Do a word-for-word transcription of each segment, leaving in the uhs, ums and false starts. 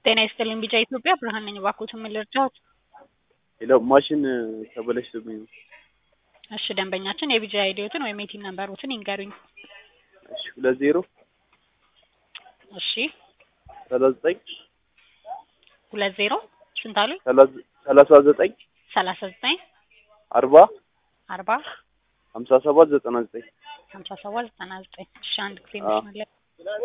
ጤና ይስጥልኝ ቢጫ ኢትዮጵያ ብርሃን ነኝ። እባክዎትን ምን ልርዳዎት? ሄሎ ማሽን ተበላሽቶብኝ ነው። እሺ ደንበኛችን የቢጫ አይዲዎትን ወይም የቲን ነምበሮትን ይንገሩኝ። እሺ ሁለት ዜሮ እሺ ሰላሳ ዘጠኝ ሁለት ዜሮ ስንት አሉኝ? ሰላሳ ዘጠኝ ሰላሳ ዘጠኝ አርባ አርባ ሀምሳ ሰባት ዘጠና ዘጠኝ ሀምሳ ሰባት ዘጠና ዘጠኝ እሺ አንድ ጊዜ መስመር ላይ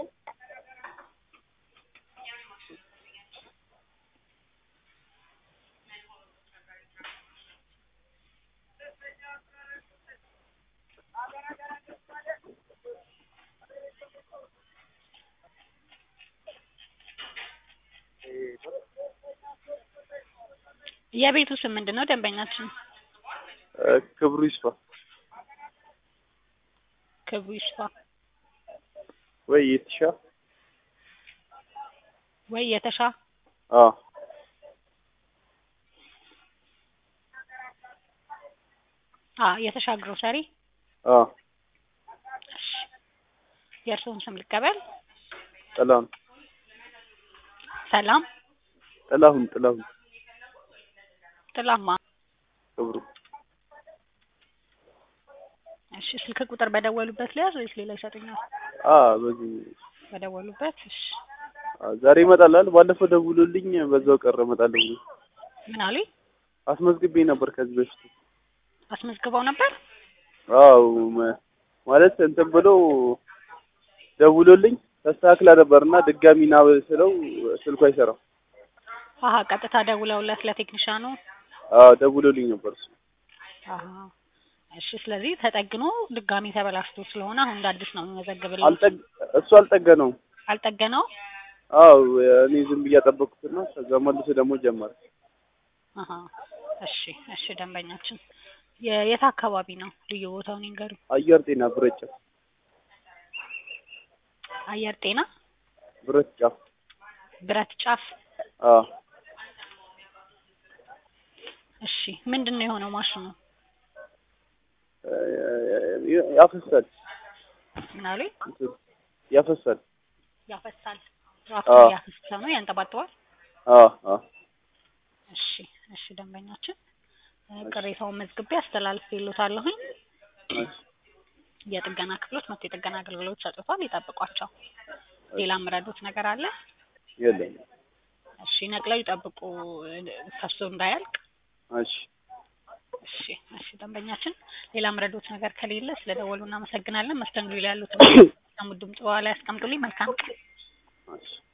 የቤቱ ስም ምንድነው ደንበኛችን? ክብሩ ይስፋ ክብሩ ይስፋ ወይ የተሻ ወይ የተሻ አ አ የተሻ ግሮሰሪ አ እሺ የእርስዎን ስም ልቀበል? ጥላሁን ሰላም ጥላሁን ጥላሁን ጥላማ ክብሩ እሺ ስልክ ቁጥር በደወሉበት ለያዝ ወይስ ሌላ ይሰጡኛል? አ በዚህ በደወሉበት እሺ ዛሬ ይመጣል። ባለፈው ደውሎልኝ በዛው ቀረ እመጣለሁ ብሎ ምን አሉኝ? አስመዝግቤ ነበር ከዚህ በፊት። አስመዝግበው ነበር? አው ማለት እንትን ብሎ ደውሎልኝ ተስተካክላ ነበርና ድጋሚ ና ስለው ስልኩ አይሰራም። አሃ ቀጥታ ደውለውለት ለቴክኒሻኑ? አዎ ደውሎልኝ ነበር እሱ። አሃ እሺ ስለዚህ ተጠግኖ ድጋሚ ተበላሽቶ ስለሆነ አሁን እንደ አዲስ ነው የሚመዘግብልኝ። አልጠግ እሱ አልጠገነው አልጠገነው? አዎ እኔ ዝም ብዬ ጠበቅኩትና ከዛ መልሶ ደግሞ ጀመረ። አሃ እሺ እሺ ደንበኛችን የት አካባቢ ነው ልዩ ቦታውን ይንገሩ? አየር ጤና ብረት ጫፍ። አየር ጤና ብረት ጫፍ ብረት ጫፍ አ እሺ ምንድነው የሆነው ማሽኑ? ያፈሳል። ምን አሉኝ? ያፈሳል ያፈሳል ራሱ ያፈሳል ነው ያንጠባጥባል? አ አ እሺ እሺ ደንበኛችን ቅሬታውን መዝግቤ አስተላልፌልዎታለሁኝ። የጥገና ክፍሎች መጥተው የጥገና አገልግሎት ሰጥቷል፣ ይጠብቋቸው። ሌላ ምረዱት ነገር አለ? የለም። እሺ ነቅለው ይጠብቁ ፈሶ እንዳያልቅ። እሺ እሺ እሺ ደንበኛችን ሌላ ምረዱት ነገር ከሌለ ስለደወሉ እናመሰግናለን። መስተንግዶ ላይ ያሉት ድምጽ በኋላ ያስቀምጡልኝ። መልካም ቀን። እሺ